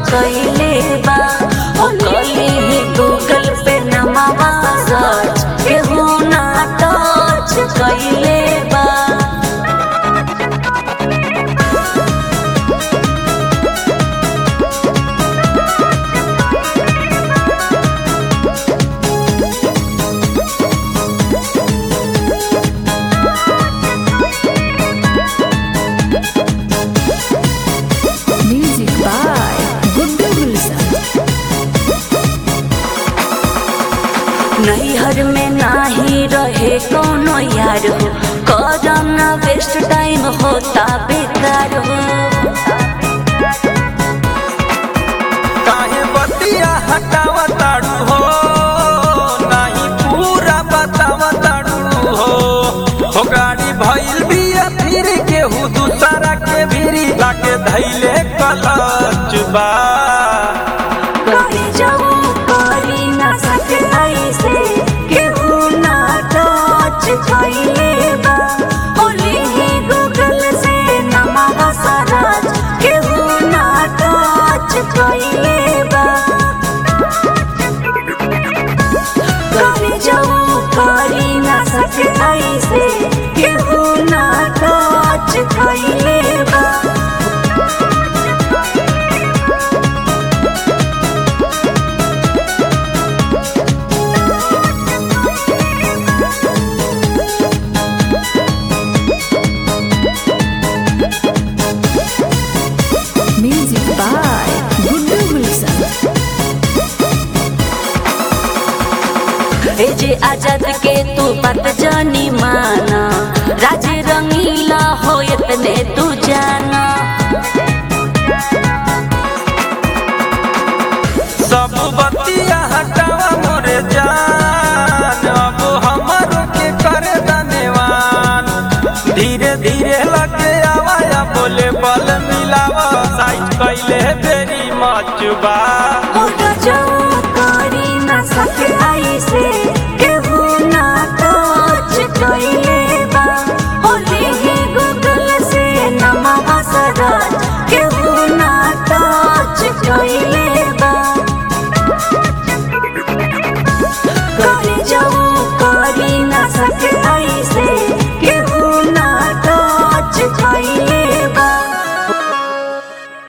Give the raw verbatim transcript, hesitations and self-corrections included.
कइले बा ओ कली ही गूगल पे नमवा सर्च केहू ना टच कइले बा। नैहर में नाही रहे कोनो यार हो करना वेस्ट टाइम होता बेकार हो। काहे बतिया हटावा ताड़ू हो नहीं पूरा बतावा ताड़ू हो हो गाड़ी भइल बिया फिर केहू दूसरा के भीरी लाके धैले कलच बा। कहीं जाऊं करी ना सके ऐसे केहू ना टच कइले बा ओली ही गूगल से नमवा सर्च केहू ना टच कइले बा। कहीं जाऊं करी ना सके ऐसे केहू ना टच कइले बा। जे आजाद के तू बात जानी माना राज रंगीला हो इतने तू जाना। सब बतिया हटावा मोरे जान अब हमर के करे धन्यवान धीरे धीरे लगे आवाया बोले बल मिलावा साइज कैले बेरी मचबा। करी ना सके